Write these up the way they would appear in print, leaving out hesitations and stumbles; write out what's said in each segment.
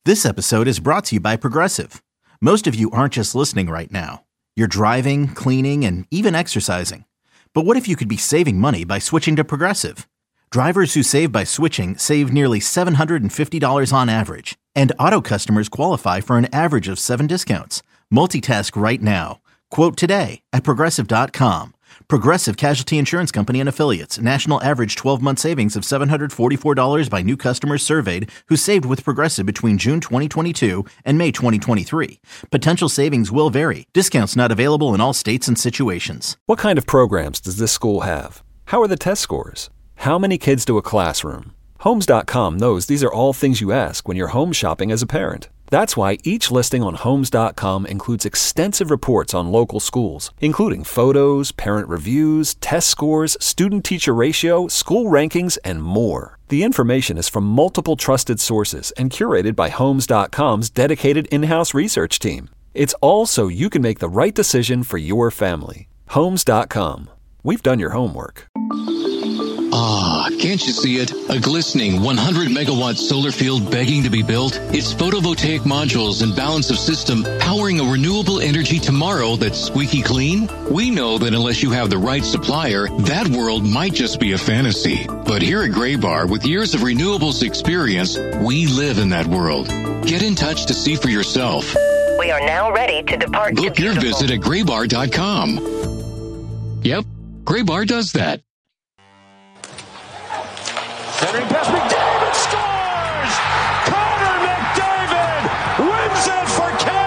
This episode is brought to you by Progressive. Most of you aren't just listening right now. You're driving, cleaning, and even exercising. But what if you could be saving money by switching to Progressive? Drivers who save by switching save nearly $750 on average. And auto customers qualify for an average of 7 discounts. Multitask right now. Quote today at Progressive.com. Progressive Casualty Insurance Company and Affiliates. National average 12-month savings of $744 by new customers surveyed who saved with Progressive between June 2022 and May 2023. Potential savings will vary. Discounts not available in all states and situations. What kind of programs does this school have? How are the test scores? How many kids do a classroom? Homes.com knows these are all things you ask when you're home shopping as a parent. That's why each listing on Homes.com includes extensive reports on local schools, including photos, parent reviews, test scores, student-teacher ratio, school rankings, and more. The information is from multiple trusted sources and curated by Homes.com's dedicated in-house research team. It's all so you can make the right decision for your family. Homes.com. We've done your homework. Ah, can't you see it? A glistening 100-megawatt solar field begging to be built? It's photovoltaic modules and balance of system powering a renewable energy tomorrow that's squeaky clean? We know that unless you have the right supplier, that world might just be a fantasy. But here at Graybar, with years of renewables experience, we live in that world. Get in touch to see for yourself. We are now ready to depart. Book your visit at graybar.com. Yep, Graybar does that. Centering pass, McDavid scores! Connor McDavid wins it for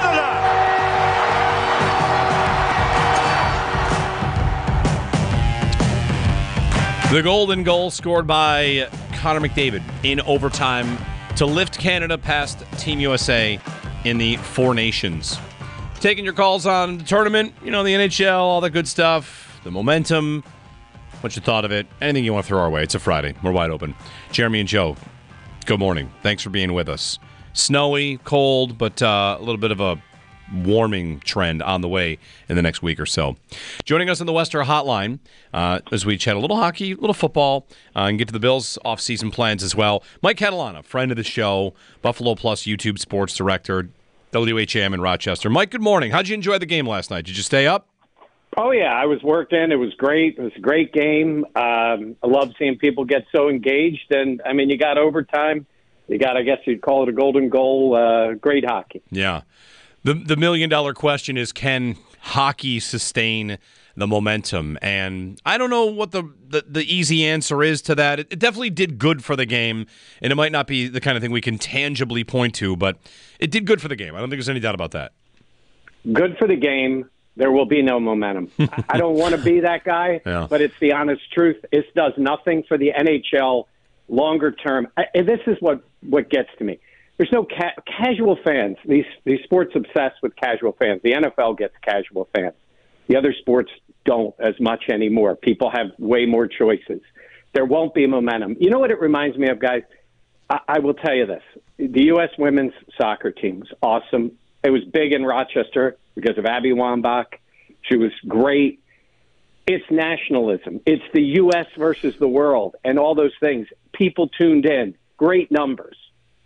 Canada! The golden goal scored by Connor McDavid in overtime to lift Canada past Team USA in the Four Nations. Taking your calls on the tournament, the NHL, all that good stuff, the momentum. What you thought of it, anything you want to throw our way. It's a Friday. We're wide open. Jeremy and Joe, good morning. Thanks for being with us. Snowy, cold, but a little bit of a warming trend on the way in the next week or so. Joining us on the Wester Hotline as we chat a little hockey, a little football, and get to the Bills' off-season plans as well. Mike Catalana, friend of the show, Buffalo Plus YouTube sports director, WHAM in Rochester. Mike, good morning. How'd you enjoy the game last night? Did you stay up? Oh, yeah, I was worked in. It was great. It was a great game. I love seeing people get so engaged. And, you got overtime. You got, I guess you'd call it a golden goal. Great hockey. Yeah. The million-dollar question is, can hockey sustain the momentum? And I don't know what the easy answer is to that. It definitely did good for the game, and it might not be the kind of thing we can tangibly point to, but it did good for the game. I don't think there's any doubt about that. Good for the game. There will be no momentum. I don't want to be that guy, but it's the honest truth. It does nothing for the NHL longer term. And this is what gets to me. There's no casual fans. These sports obsessed with casual fans. The NFL gets casual fans. The other sports don't as much anymore. People have way more choices. There won't be momentum. You know what it reminds me of, guys? I will tell you this. The U.S. women's soccer team was awesome. It was big in Rochester because of Abby Wambach. She was great. It's nationalism. It's the U.S. versus the world and all those things. People tuned in. Great numbers.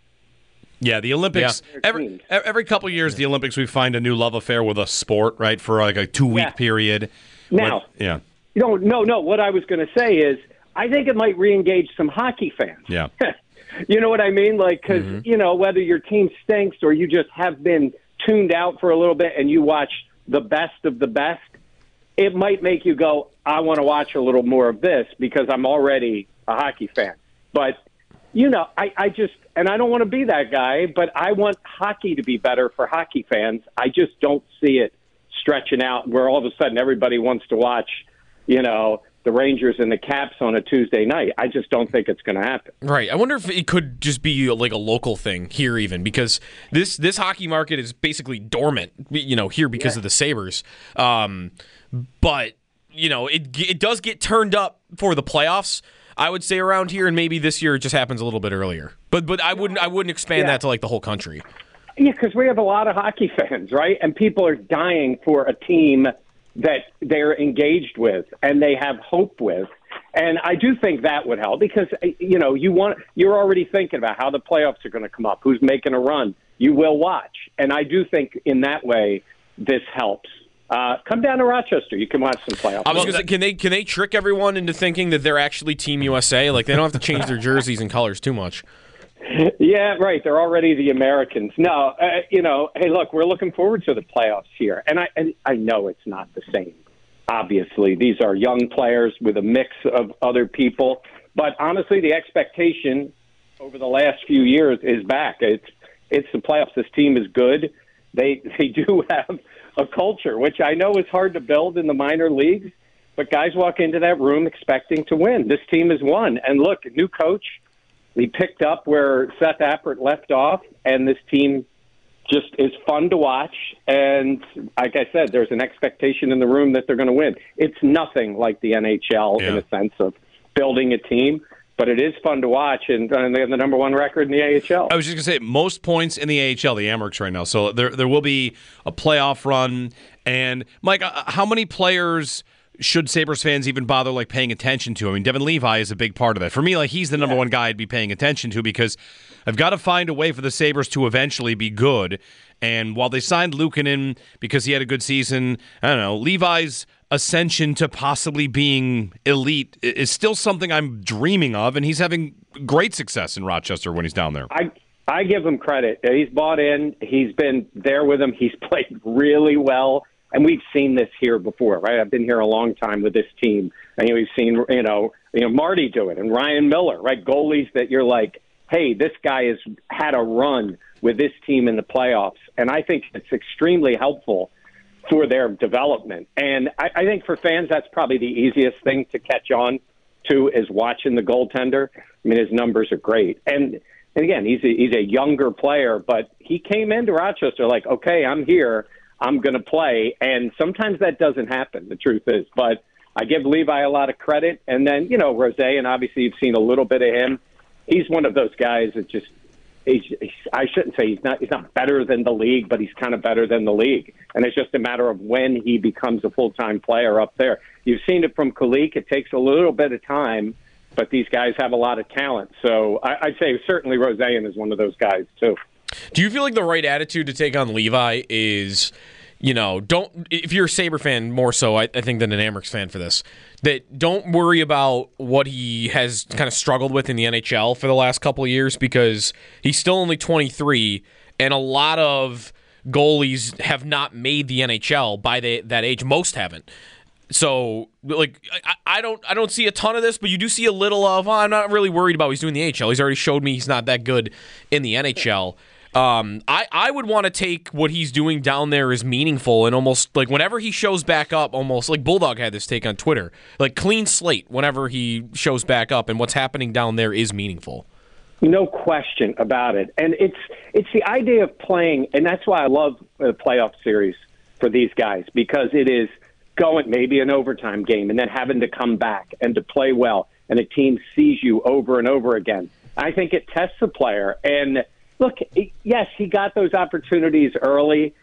Yeah, the Olympics, every couple of years, the Olympics, we find a new love affair with a sport, right, for like a 2-week period. Now, No, what I was going to say is I think it might reengage some hockey fans. Yeah. You know what I mean? Like, because, whether your team stinks or you just have been tuned out for a little bit and you watch the best of the best, it might make you go, I want to watch a little more of this because I'm already a hockey fan. But, I just, and I don't want to be that guy, but I want hockey to be better for hockey fans. I just don't see it stretching out where all of a sudden everybody wants to watch, the Rangers and the Caps on a Tuesday night. I just don't think it's going to happen. Right. I wonder if it could just be like a local thing here even, because this hockey market is basically dormant, here because of the Sabres. But, it does get turned up for the playoffs, I would say, around here, and maybe this year it just happens a little bit earlier. But I wouldn't expand that to like the whole country. Yeah, because we have a lot of hockey fans, right? And people are dying for a team that they're engaged with and they have hope with. And I do think that would help because, you're already thinking about how the playoffs are going to come up, who's making a run. You will watch. And I do think in that way this helps. Come down to Rochester. You can watch some playoffs. I was going to say, can they trick everyone into thinking that they're actually Team USA? Like, they don't have to change their jerseys and colors too much. Yeah, right. They're already the Americans. No, hey, look, we're looking forward to the playoffs here. And I know it's not the same. Obviously, these are young players with a mix of other people. But honestly, the expectation over the last few years is back. It's the playoffs. This team is good. They do have a culture, which I know is hard to build in the minor leagues, but guys walk into that room expecting to win. This team has won. And look, new coach, he picked up where Seth Appert left off, and this team just is fun to watch. And like I said, there's an expectation in the room that they're going to win. It's nothing like the NHL in a sense of building a team, but it is fun to watch, and they have the number one record in the AHL. I was just going to say, most points in the AHL, the Amerks right now. So there will be a playoff run. And, Mike, how many players should Sabres fans even bother paying attention to? I mean, Devin Levi is a big part of that. For me, he's the number one guy I'd be paying attention to because I've got to find a way for the Sabres to eventually be good. And while they signed Luukkonen because he had a good season, I don't know, Levi's ascension to possibly being elite is still something I'm dreaming of, and he's having great success in Rochester when he's down there. I give him credit. He's bought in. He's been there with him. He's played really well. And we've seen this here before, right? I've been here a long time with this team. And we've seen, Marty do it and Ryan Miller, right? Goalies that you're like, hey, this guy has had a run with this team in the playoffs. And I think it's extremely helpful for their development. And I think for fans, that's probably the easiest thing to catch on to is watching the goaltender. I mean, his numbers are great. And again, he's a younger player, but he came into Rochester like, okay, I'm here. I'm going to play. And sometimes that doesn't happen, the truth is. But I give Levi a lot of credit. And then, Rosé, and obviously you've seen a little bit of him. He's one of those guys that just I shouldn't say he's not better than the league, but he's kind of better than the league. And it's just a matter of when he becomes a full-time player up there. You've seen it from Kulich. It takes a little bit of time, but these guys have a lot of talent. So I'd say certainly Rosén is one of those guys, too. Do you feel like the right attitude to take on Levi is, if you're a Sabre fan more so, I think, than an Amerks fan for this, that don't worry about what he has kind of struggled with in the NHL for the last couple of years because he's still only 23, and a lot of goalies have not made the NHL by that age. Most haven't. So, I don't see a ton of this, but you do see a little of, I'm not really worried about what he's doing in the AHL. He's already showed me he's not that good in the NHL. I would want to take what he's doing down there as meaningful and almost whenever he shows back up, almost like Bulldog had this take on Twitter, clean slate whenever he shows back up, and what's happening down there is meaningful. No question about it. And it's the idea of playing, and that's why I love the playoff series for these guys, because it is going maybe an overtime game and then having to come back and to play well, and a team sees you over and over again. I think it tests the player. And look, yes, he got those opportunities early.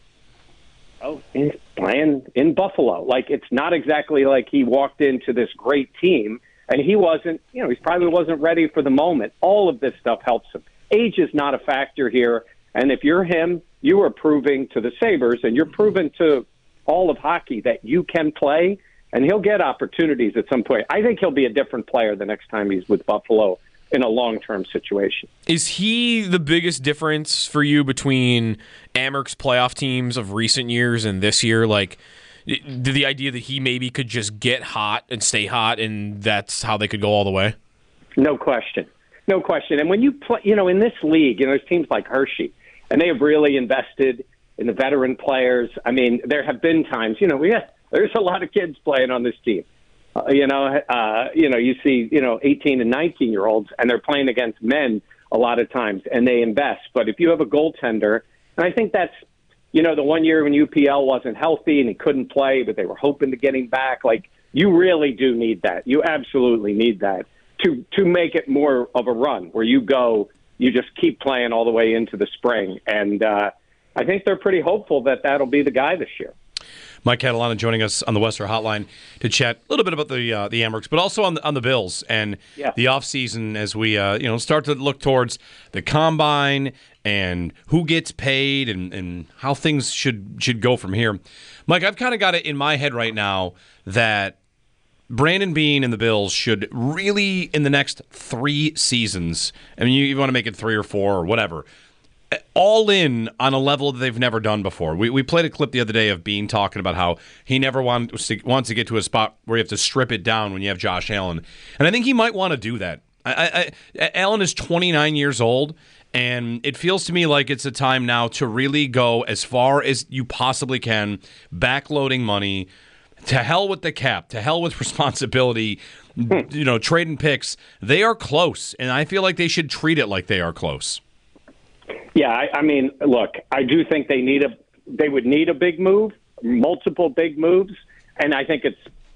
Playing in Buffalo. It's not exactly like he walked into this great team, and he wasn't, he probably wasn't ready for the moment. All of this stuff helps him. Age is not a factor here, and if you're him, you are proving to the Sabres, and you're proving to all of hockey that you can play, and he'll get opportunities at some point. I think he'll be a different player the next time he's with Buffalo in a long-term situation. Is he the biggest difference for you between Amerks playoff teams of recent years and this year? The idea that he maybe could just get hot and stay hot, and that's how they could go all the way? No question. No question. And when you play, in this league, there's teams like Hershey, and they have really invested in the veteran players. I mean, there have been times, there's a lot of kids playing on this team. You see, 18 and 19-year-olds, and they're playing against men a lot of times, and they invest. But if you have a goaltender, and I think that's, the one year when UPL wasn't healthy and he couldn't play, but they were hoping to get him back, you really do need that. You absolutely need that to make it more of a run where you just keep playing all the way into the spring. And I think they're pretty hopeful that that'll be the guy this year. Mike Catalana joining us on the Western Hotline to chat a little bit about the Amherst, but also on the Bills and the offseason as we start to look towards the combine and who gets paid and how things should go from here. Mike, I've kind of got it in my head right now that Brandon Beane and the Bills should really, in the next 3 seasons, I mean, you want to make it 3 or 4 or whatever, all in on a level that they've never done before. We played a clip the other day of Beane talking about how he never wants to get to a spot where you have to strip it down when you have Josh Allen. And I think he might want to do that. Allen is 29 years old, and it feels to me like it's a time now to really go as far as you possibly can, backloading money. To hell with the cap. To hell with responsibility. Trading picks. They are close, and I feel like they should treat it like they are close. Yeah, I mean, look, I do think they would need a big move, multiple big moves, and I think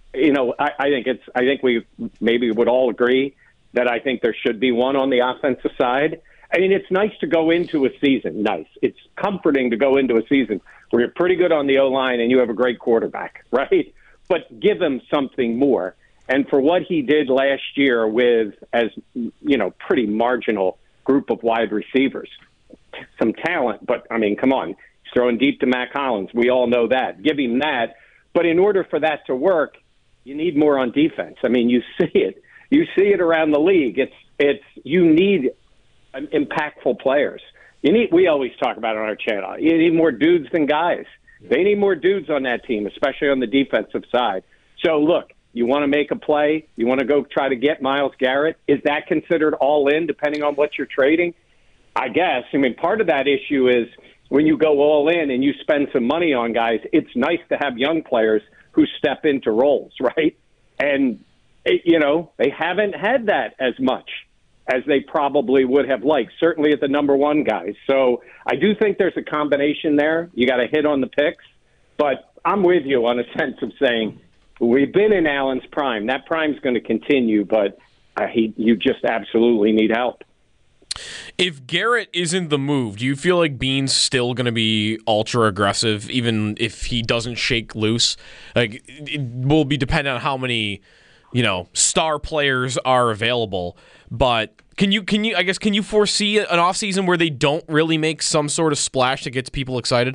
I think we maybe would all agree that I think there should be one on the offensive side. I mean, it's nice to go into a season. It's comforting to go into a season where you're pretty good on the O-line and you have a great quarterback, right? But give him something more. And for what he did last year with, pretty marginal group of wide receivers, some talent, but, I mean, come on. He's throwing deep to Mac Hollins. We all know that. Give him that. But in order for that to work, you need more on defense. I mean, you see it. You see it around the league. You need impactful players. We always talk about it on our channel. You need more dudes than guys. They need more dudes on that team, especially on the defensive side. So, look, you want to make a play. You want to go try to get Myles Garrett. Is that considered all in, depending on what you're trading? I guess. I mean, part of that issue is when you go all in and you spend some money on guys, it's nice to have young players who step into roles, right? And, they haven't had that as much as they probably would have liked, certainly at the number one guys. So I do think there's a combination there. You got to hit on the picks. But I'm with you on a sense of saying we've been in Allen's prime. That prime's going to continue, but you just absolutely need help. If Garrett isn't the move, do you feel like Beane's still going to be ultra aggressive, even if he doesn't shake loose? Like, it will be dependent on how many, star players are available. But can you foresee an offseason where they don't really make some sort of splash that gets people excited?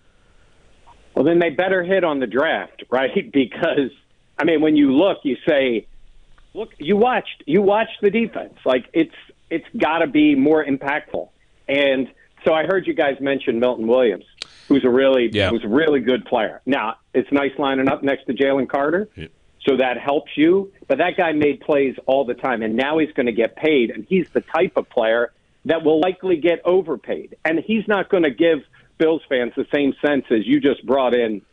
Well, then they better hit on the draft, right? Because, I mean, when you look, you say, look, you watched the defense. Like, it's got to be more impactful. And so I heard you guys mention Milton Williams, who's a really good player. Now, it's nice lining up next to Jalen Carter, so that helps you. But that guy made plays all the time, and now he's going to get paid. And he's the type of player that will likely get overpaid. And he's not going to give Bills fans the same sense as you just brought in,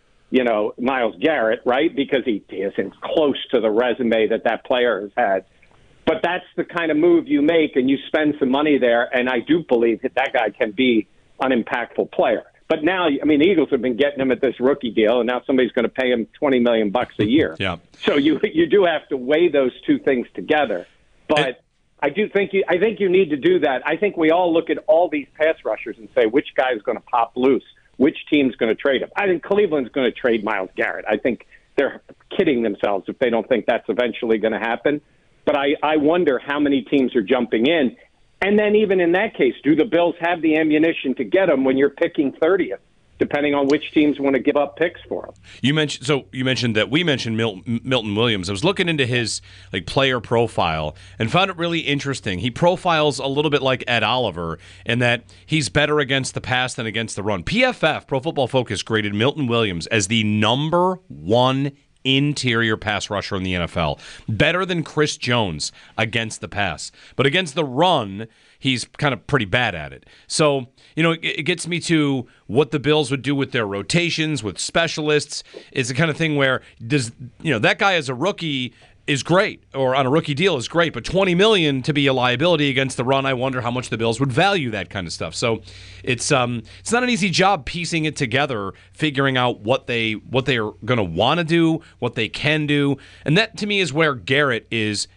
Myles Garrett, right? Because he isn't close to the resume that player has had. But that's the kind of move you make, and you spend some money there, and I do believe that guy can be an impactful player. But now, I mean, the Eagles have been getting him at this rookie deal, and now somebody's going to pay him $20 million a year. Yeah. So you do have to weigh those two things together. But I think you need to do that. I think we all look at all these pass rushers and say, which guy is going to pop loose? Which team's going to trade him? I think Cleveland's going to trade Myles Garrett. I think they're kidding themselves if they don't think that's eventually going to happen. But I wonder how many teams are jumping in. And then even in that case, do the Bills have the ammunition to get them when you're picking 30th, depending on which teams want to give up picks for them? You mentioned that we mentioned Milton Williams. I was looking into his player profile and found it really interesting. He profiles a little bit like Ed Oliver in that he's better against the pass than against the run. PFF, Pro Football Focus, graded Milton Williams as the number one interior pass rusher in the NFL. Better than Chris Jones against the pass. But against the run, he's kind of pretty bad at it. So, it gets me to what the Bills would do with their rotations, with specialists. It's the kind of thing where that guy as a rookie is great, or on a rookie deal is great, but $20 million to be a liability against the run, I wonder how much the Bills would value that kind of stuff. So it's not an easy job piecing it together, figuring out what they are going to want to do, what they can do, and that to me is where Garrett is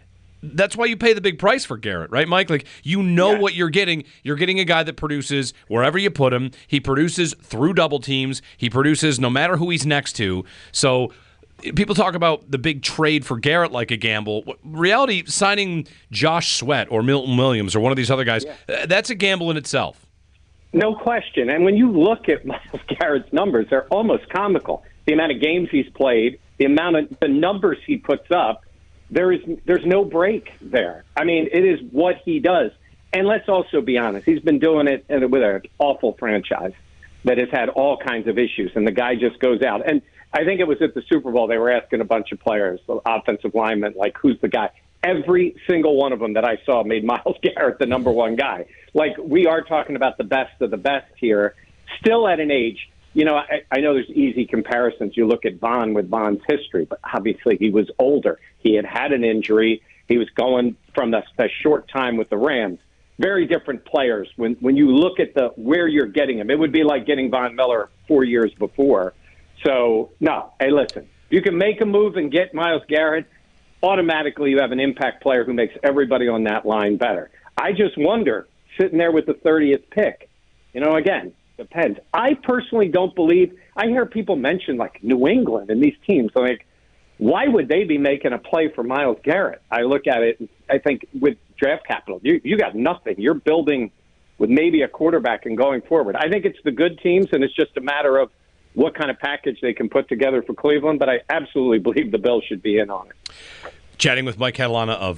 that's why you pay the big price for Garrett, right, Mike? Like, what you're getting. You're getting a guy that produces wherever you put him. He produces through double teams. He produces no matter who he's next to. So people talk about the big trade for Garrett like a gamble. Reality, signing Josh Sweat or Milton Williams or one of these other guys, that's a gamble in itself. No question. And when you look at Myles Garrett's numbers, they're almost comical. The amount of games he's played, the numbers he puts up, there's no break there. I mean, it is what he does. And let's also be honest, he's been doing it with an awful franchise that has had all kinds of issues, and the guy just goes out. And I think it was at the Super Bowl, they were asking a bunch of players, offensive linemen, like, who's the guy? Every single one of them that I saw made Myles Garrett the number one guy. Like, we are talking about the best of the best here, still at an age. You know, I know there's easy comparisons. You look at Von with Von's history, but obviously he was older. He had an injury. He was going from the short time with the Rams. Very different players. When you look at where you're getting him, it would be like getting Von Miller 4 years before. So, no, hey, listen, you can make a move and get Myles Garrett, automatically you have an impact player who makes everybody on that line better. I just wonder, sitting there with the 30th pick, again, depends. I personally don't believe, I hear people mention like New England and these teams, like, why would they be making a play for Myles Garrett? I look at it, I think with draft capital, you got nothing. You're building with maybe a quarterback and going forward. I think it's the good teams, and it's just a matter of what kind of package they can put together for Cleveland, but I absolutely believe the Bills should be in on it. Chatting with Mike Catalana of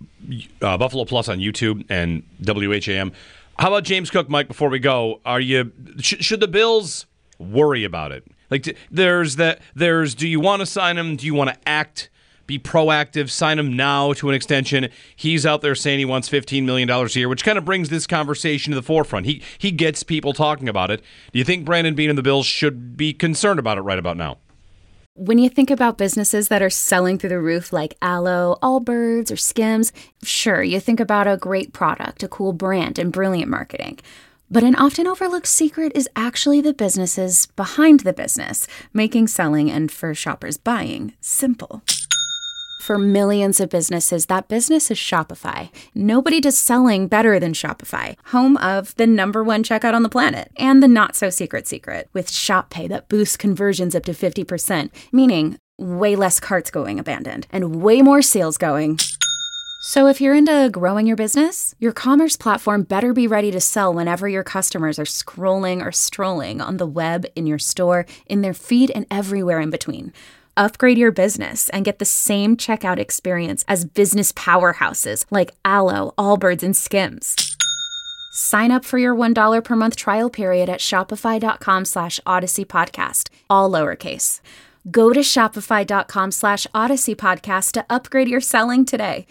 Buffalo Plus on YouTube and WHAM. How about James Cook, Mike, before we go? Should the Bills worry about it? Like, there's do you want to sign him? Do you want to be proactive, sign him now to an extension? He's out there saying he wants $15 million a year, which kind of brings this conversation to the forefront. He gets people talking about it. Do you think Brandon Beane and the Bills should be concerned about it right about now? When you think about businesses that are selling through the roof like Aloe, Allbirds, or Skims, sure, you think about a great product, a cool brand, and brilliant marketing. But an often overlooked secret is actually the businesses behind the business, making selling and, for shoppers, buying simple. For millions of businesses, that business is Shopify. Nobody does selling better than Shopify, home of the #1 checkout on the planet, and the not-so-secret secret, with Shop Pay that boosts conversions up to 50%, meaning way less carts going abandoned, and way more sales going. So if you're into growing your business, your commerce platform better be ready to sell whenever your customers are scrolling or strolling on the web, in your store, in their feed, and everywhere in between. Upgrade your business and get the same checkout experience as business powerhouses like Aloe, Allbirds, and Skims. Sign up for your $1 per month trial period at shopify.com/Odyssey Podcast, all lowercase. Go to shopify.com/Odyssey Podcast to upgrade your selling today.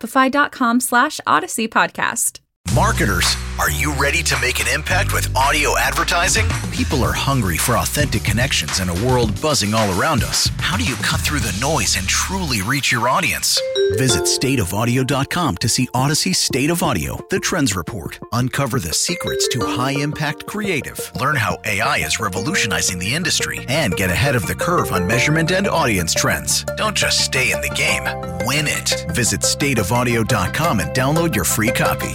Shopify.com/Odyssey Podcast. Marketers, are you ready to make an impact with audio advertising? People are hungry for authentic connections in a world buzzing all around us. How do you cut through the noise and truly reach your audience? Visit stateofaudio.com to see Odyssey State of Audio, the Trends Report. Uncover the secrets to high-impact creative. Learn how AI is revolutionizing the industry and get ahead of the curve on measurement and audience trends. Don't just stay in the game, win it. Visit stateofaudio.com and download your free copy.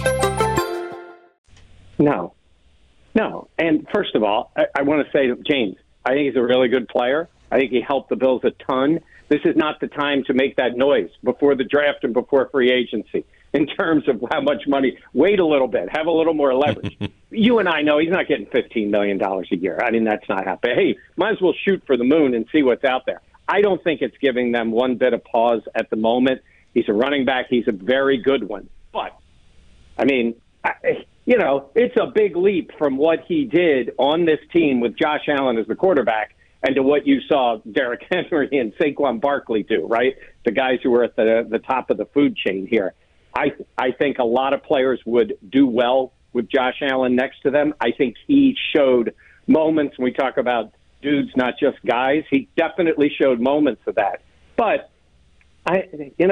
No. And first of all, I want to say to James, I think he's a really good player. I think he helped the Bills a ton. This is not the time to make that noise before the draft and before free agency in terms of how much money. Wait a little bit. Have a little more leverage. You and I know he's not getting $15 million a year. I mean, that's not happening. Hey, might as well shoot for the moon and see what's out there. I don't think it's giving them one bit of pause at the moment. He's a running back. He's a very good one. But, I mean, it's a big leap from what he did on this team with Josh Allen as the quarterback and to what you saw Derrick Henry and Saquon Barkley do, right? The guys who were at the top of the food chain here. I think a lot of players would do well with Josh Allen next to them. I think he showed moments when we talk about dudes, not just guys. He definitely showed moments of that. But, I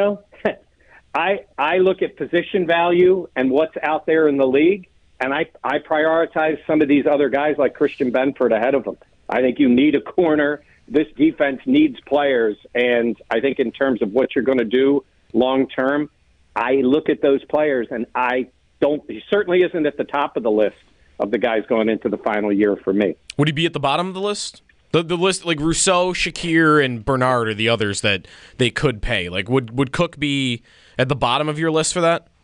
look at position value and what's out there in the league, and I prioritize some of these other guys like Christian Benford ahead of them. I think you need a corner. This defense needs players, and I think in terms of what you're going to do long term, I look at those players, and he certainly isn't at the top of the list of the guys going into the final year for me. Would he be at the bottom of the list? The list, like Rousseau, Shakir, and Bernard are the others that they could pay. Like, would Cook be at the bottom of your list for that?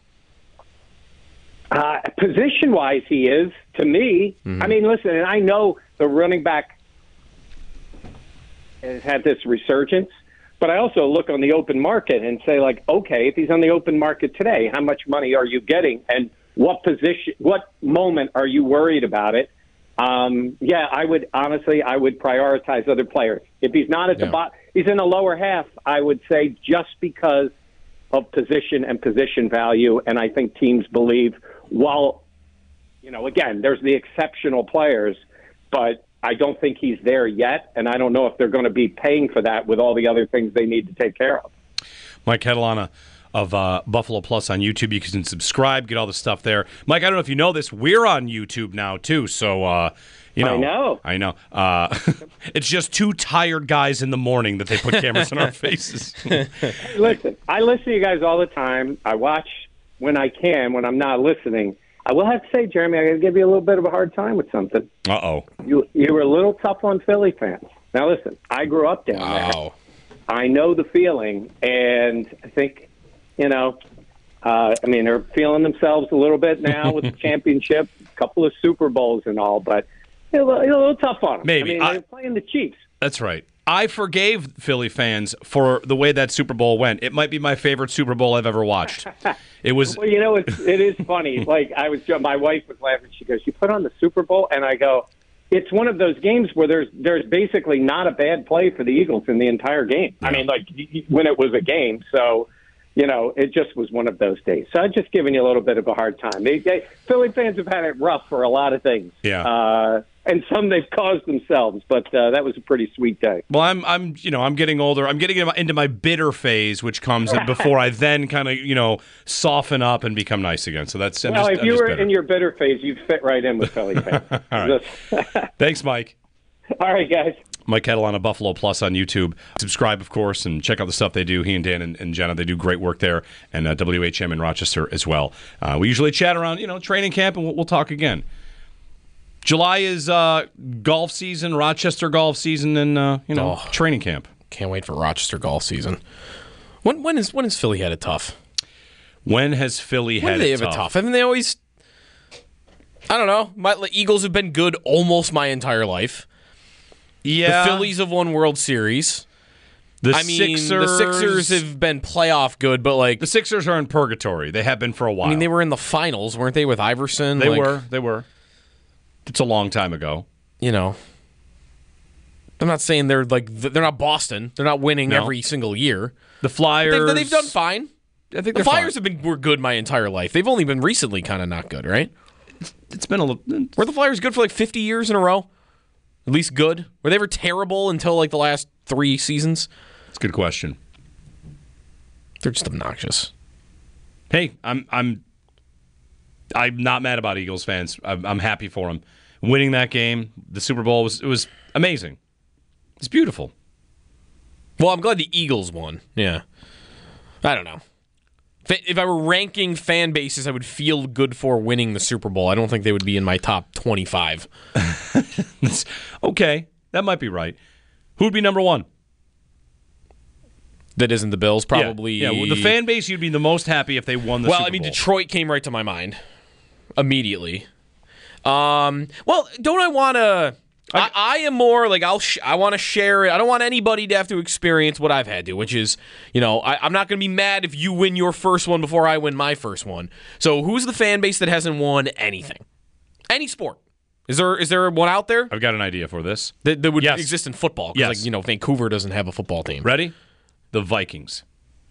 Position-wise, he is, to me. Mm-hmm. I mean, listen, and I know the running back has had this resurgence, but I also look on the open market and say, like, okay, if he's on the open market today, how much money are you getting, and what moment are you worried about it? I would prioritize other players. If he's not at the bottom, he's in the lower half, I would say just because of position and position value, and I think teams believe, while, again, there's the exceptional players, but I don't think he's there yet, and I don't know if they're going to be paying for that with all the other things they need to take care of. Mike Catalana of Buffalo Plus on YouTube. You can subscribe, get all the stuff there. Mike, I don't know if you know this, we're on YouTube now, too, so... I know. It's just two tired guys in the morning that they put cameras in our faces. Listen, I listen to you guys all the time. I watch when I can, when I'm not listening. I will have to say, Jeremy, I got to give you a little bit of a hard time with something. Uh-oh. You were a little tough on Philly fans. Now, listen, I grew up down there. I know the feeling, and I think, they're feeling themselves a little bit now with the championship, a couple of Super Bowls and all, but a little tough on them. Maybe. They're playing the Chiefs. That's right. I forgave Philly fans for the way that Super Bowl went. It might be my favorite Super Bowl I've ever watched. It was. Well, it is funny. Like my wife was laughing. She goes, "You put on the Super Bowl," and I go, "It's one of those games where there's basically not a bad play for the Eagles in the entire game. Yeah. I mean, like when it was a game, so." It just was one of those days. So I'm just giving you a little bit of a hard time. Philly fans have had it rough for a lot of things. Yeah. And some they've caused themselves, but that was a pretty sweet day. Well, I'm getting older. I'm getting into my bitter phase, which comes before I then kind of, soften up and become nice again. So that's if you were in your bitter phase, you'd fit right in with Philly fans. All right. Thanks, Mike. All right, guys. Mike Catalana, Buffalo Plus on YouTube. Subscribe, of course, and check out the stuff they do. He and Dan and Jenna, they do great work there, and WHM in Rochester as well. We usually chat around, training camp, and we'll talk again. July is golf season, Rochester golf season, and training camp. Can't wait for Rochester golf season. When has Philly had it tough? When has Philly had it tough? Haven't they always? I don't know. My Eagles have been good almost my entire life. Yeah. The Phillies have won World Series. The Sixers have been playoff good, but like the Sixers are in purgatory. They have been for a while. I mean, they were in the finals, weren't they, with Iverson? They were. It's a long time ago. I'm not saying they're not Boston. They're not winning every single year. The Flyers, they've done fine. I think the Flyers were good my entire life. They've only been recently kind of not good, right? It's been a little. Were the Flyers good for like 50 years in a row? At least good? Were they ever terrible until like the last 3 seasons? That's a good question. They're just obnoxious. Hey, I'm not mad about Eagles fans. I'm happy for them. Winning that game, the Super Bowl, was amazing. It's beautiful. Well, I'm glad the Eagles won. Yeah. I don't know. If I were ranking fan bases I would feel good for winning the Super Bowl, I don't think they would be in my top 25. Okay, that might be right. Who would be number one? That isn't the Bills, probably. Yeah, well, the fan base, you'd be the most happy if they won the Super Bowl. Well, I mean, Detroit came right to my mind immediately. Well, don't I want to... I am more like I want to share it. I don't want anybody to have to experience what I've had to, which is, I'm not going to be mad if you win your first one before I win my first one. So who's the fan base that hasn't won anything? Any sport? Is there one out there? I've got an idea for this. That would exist in football. Yes. Like, Vancouver doesn't have a football team. Ready? The Vikings.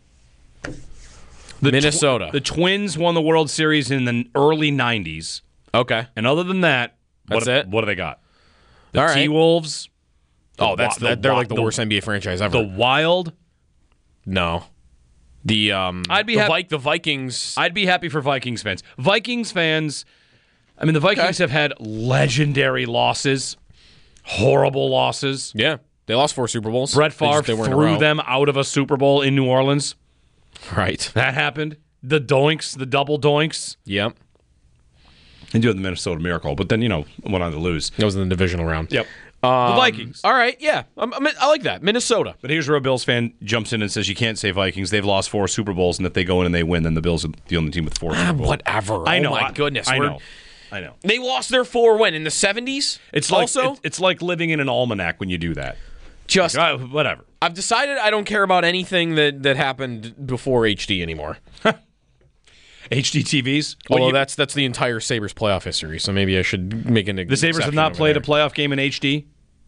Minnesota. The Twins won the World Series in the early 90s. Okay. And other than that, what do they got? The T-Wolves. They're like the worst NBA franchise ever. The Wild. No. The Vikings. I'd be happy for Vikings fans. Vikings fans. I mean, the Vikings have had legendary losses, horrible losses. Yeah, they lost 4 Super Bowls. Brett Favre threw them out of a Super Bowl in New Orleans. Right. That happened. The doinks, the double doinks. Yep. And do have the Minnesota Miracle, but then, went on to lose. That was in the divisional round. Yep. The Vikings. All right, yeah. I like that. Minnesota. But here's where a Bills fan jumps in and says you can't say Vikings. They've lost 4 Super Bowls, and if they go in and they win, then the Bills are the only team with 4 Super Bowls. Whatever. I know. Oh, my goodness. I know. They lost their 4 when? In the 70s? It's like living in an almanac when you do that. Just whatever. I've decided I don't care about anything that happened before HD anymore. HD TVs? Although that's the entire Sabres playoff history, so maybe I should make an exception. The Sabres have not played a playoff game in HD?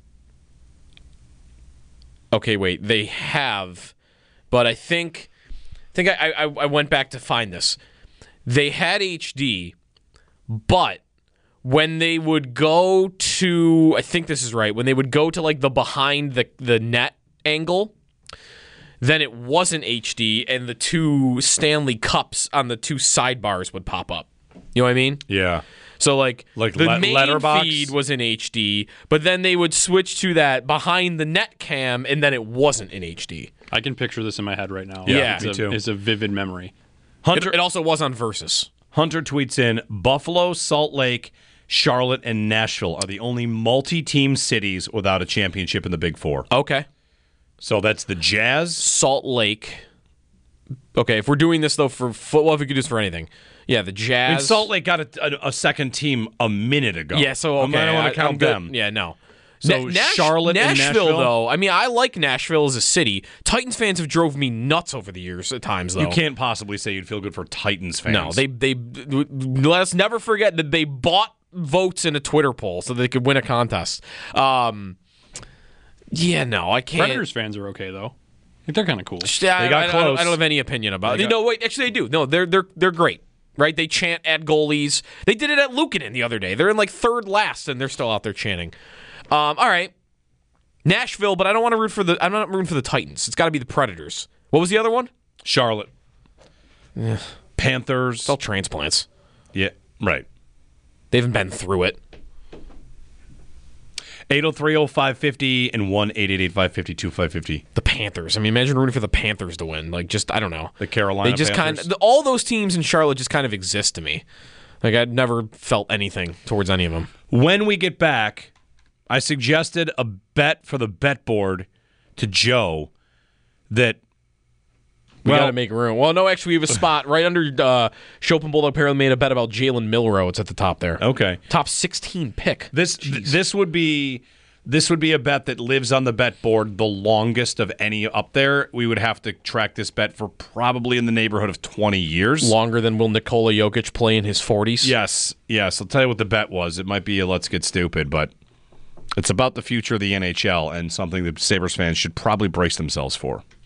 Okay, wait. They have, but I think I went back to find this. They had HD, but when they would go to, I think this is right, when they would go to like the behind the net angle, then it wasn't HD, and the 2 Stanley Cups on the 2 sidebars would pop up. You know what I mean? Yeah. So like the main letterbox feed was in HD, but then they would switch to that behind the net cam, and then it wasn't in HD. I can picture this in my head right now. Yeah, me too. It's a vivid memory. Hunter, it also was on Versus. Hunter tweets in, Buffalo, Salt Lake, Charlotte, and Nashville are the only multi-team cities without a championship in the Big Four. Okay. So that's the Jazz. Salt Lake. Okay, if we're doing this, though, for football, if we could do this for anything. Yeah, the Jazz. I mean, Salt Lake got a second team a minute ago. Yeah, so okay. I don't want to count them. Yeah, no. So Charlotte and Nashville, though. I mean, I like Nashville as a city. Titans fans have drove me nuts over the years at times, though. You can't possibly say you'd feel good for Titans fans. No, they let us never forget that they bought votes in a Twitter poll so they could win a contest. Yeah, no, I can't. Predators fans are okay though. I think they're kind of cool. Yeah, they got close. I don't have any opinion about it. No, wait, actually they do. No, they're great. Right? They chant at goalies. They did it at Luukkonen the other day. They're in like third last and they're still out there chanting. All right. Nashville, but I don't want to root for I'm not rooting for the Titans. It's got to be the Predators. What was the other one? Charlotte. Yeah. Panthers. It's all transplants. Yeah, right. They haven't been through it. 803-0550 and 1-888-552-550. The Panthers. I mean, imagine rooting for the Panthers to win. Like, just, I don't know. The Carolina Panthers. Panthers. All those teams in Charlotte just kind of exist to me. Like, I'd never felt anything towards any of them. When we get back, I suggested a bet for the bet board to Joe that we got to make room. Well, no, actually, we have a spot right under Chopin Bulldog Apparel made a bet about Jalen Milroe. It's at the top there. Okay. Top 16 pick. This would be a bet that lives on the bet board the longest of any up there. We would have to track this bet for probably in the neighborhood of 20 years. Longer than will Nikola Jokic play in his 40s? Yes. I'll tell you what the bet was. It might be a let's get stupid, but it's about the future of the NHL and something that Sabres fans should probably brace themselves for.